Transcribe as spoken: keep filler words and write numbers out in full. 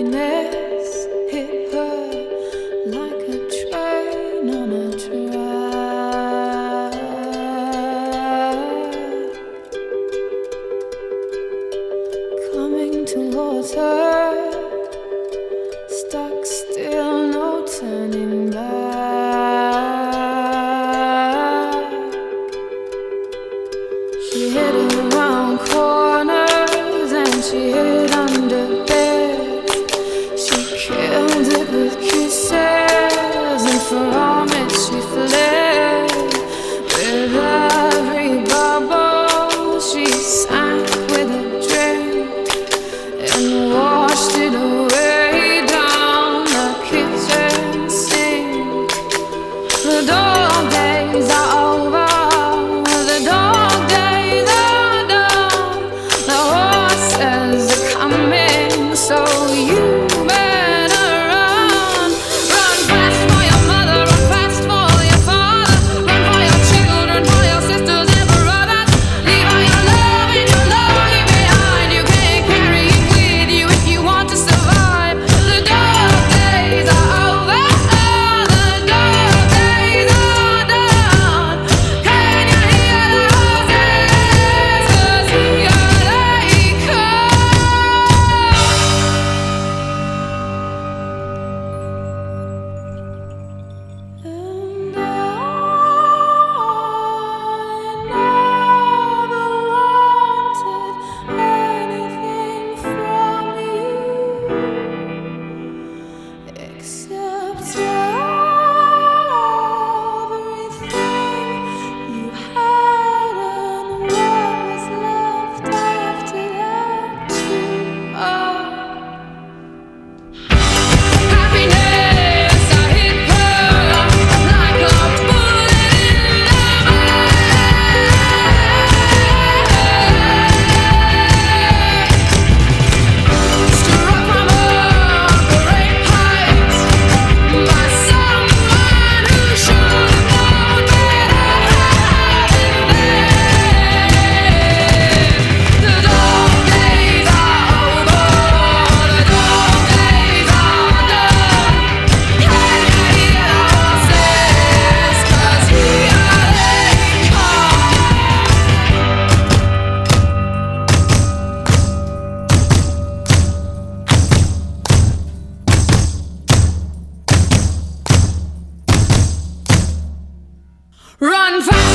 happiness hit her like a train on a track, coming towards her, stuck still, no turning back. She hid around corners and she hid under beds. She killed it with kisses, and from it she fled. With every bubble she sank with a drink and washed it away down the kitchen sink. The dog days are over, the dog days are done. The horses are coming, so you better run. Run fast for your mother, run fast for your father, run for your children, for your sisters and brothers. Leave all your love and your longing behind. You can't carry it with you if you want to survive. The dog days are over, the dog days are done. Can you hear the horses? 'Cause here they come. And I never wanted anything from you except everything you had and what was left after that too. Oh. Happiness, I hit her like a bullet in the back. Struck from a great height by someone who should have known better. The dog days are over, the dog days are done. Can you hear the horses? 'Cause here they come. Run fast.